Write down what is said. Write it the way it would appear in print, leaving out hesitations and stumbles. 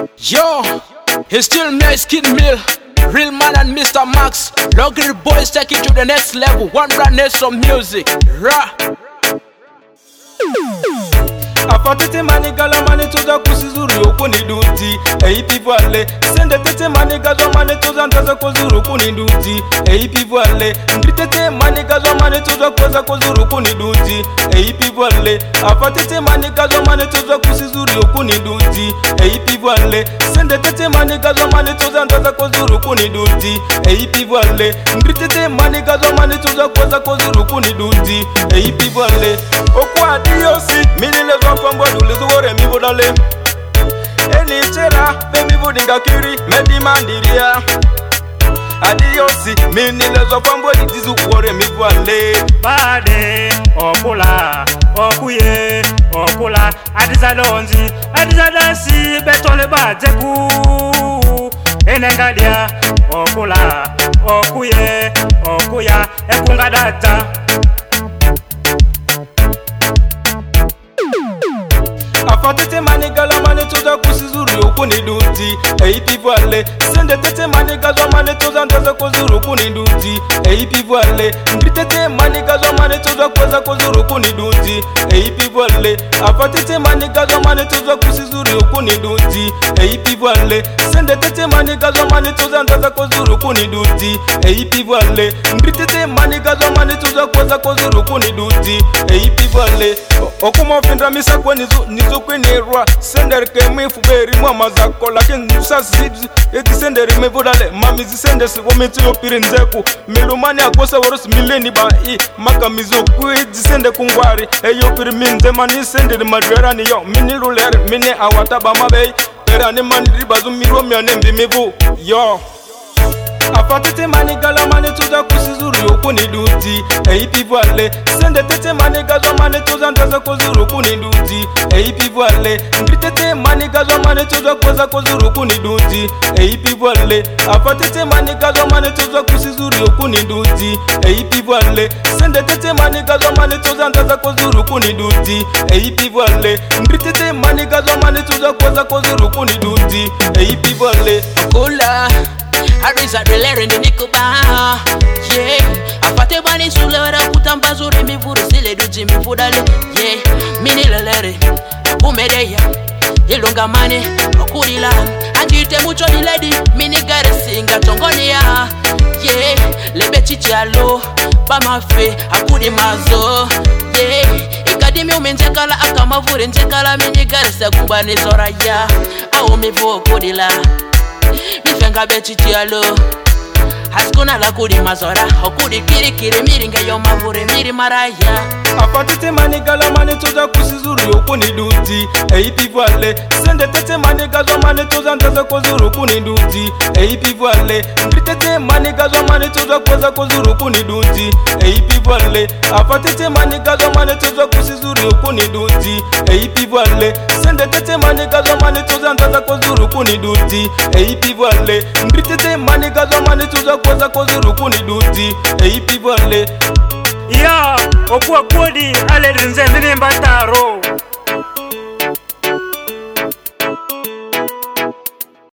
Yo, he's still nice Kid Mill, Real Man and Mr. Max. Luxury boys take it to the next level. One brand next some music. Ra. Afatete manigala mane toza kusizuri okuni duti eipivale sende tete manigazo mane toza ndaza kozuru kuni duti eipivale ndritete manigazo mane toza koza kozuru kuni duti eipivale afatete manigazo mane toza kusizuri okuni duti eipivale sende tete manigazo mane toza ndaza kozuru kuni duti eipivale ndritete manigazo mane toza koza kozuru kuni duti eipivale okwa diosi milile Kwambo dulizuore mi vodale Eni chera Bemi vodinga kiri Medi mandiria Adiosi Minilezo kwambo dizu uore mi vale Bade Okula Okuye Okula Adizalonzi Adizadansi Betole bateku Enengadia Okula Okuye Okuya Ekungadata Afatete manigala mane toza kusizuri okuni duti eipivale sende tete manigazo mane toza ndaza kozuru kuni duti eipivale ndritete manigazo mane toza koza kozuru kuni duti eipivale afatete manigazo mane toza kusizuri okuni duti eipivale sende tete manigazo mane toza ndaza kozuru kuni duti eipivale ndritete manigazo mane toza koza kozuru kuni duti eipivale okumofindra misa kwenizo kwenirwa sender ke mifuberi mama zako lakini usasizi eti sender mevodale mami zisendesi womiti yopirinzeku milumani akosa waros mileni ba I makamizo kuiji sende kungwari eyo piriminze mani sender madrerani yo mini ruler mini awataba mabei perani mani ribazu miromya nembi mivu yo Afatete manigala mane toza kusizuri okuni duti eipivale sende tete manigazo mane toza ndaza kozuru kuni duti eipivale ndritete manigazo mane toza koza kozuru kuni duti eipivale afatete manigazo mane toza kusizuri okuni duti eipivale sende tete manigazo mane toza ndaza kozuru kuni duti eipivale ndritete manigazo mane toza koza kozuru kuni duti eipivale Okula Arisa de lere ndi nikuba Yeah Afate bani sulera kutambazure mivuru sile duji mivudale Yeah Mini lelere Akumedeya Ilunga mane Okurila Anjite mucho ni lady Mini gare singa tongonia Yeah Lebe chichi alo Bamafe Akudi mazo Yeah Ikadimi umenjekala akamavure njekala Mini gare segubane zoraya Awo mivu okudila Mifenga bechichi alo Haskuna la kudi mazora Okudi kiri kiri miringa yo mavure miri maraya Afatete manigala mane toza kusizuri okuni duti eipivale sende tete manigazo mane toza ndaza kozuru kuni duti eipivale ndritete manigazo mane toza koza kozuru kuni duti eipivale afatete manigazo mane toza kusizuri okuni duti eipivale sende tete manigazo mane toza ndaza kozuru kuni duti eipivale ndritete manigazo mane toza koza kozuru kuni duti eipivale Ya, okuwa kodi ale rinze mini mbataro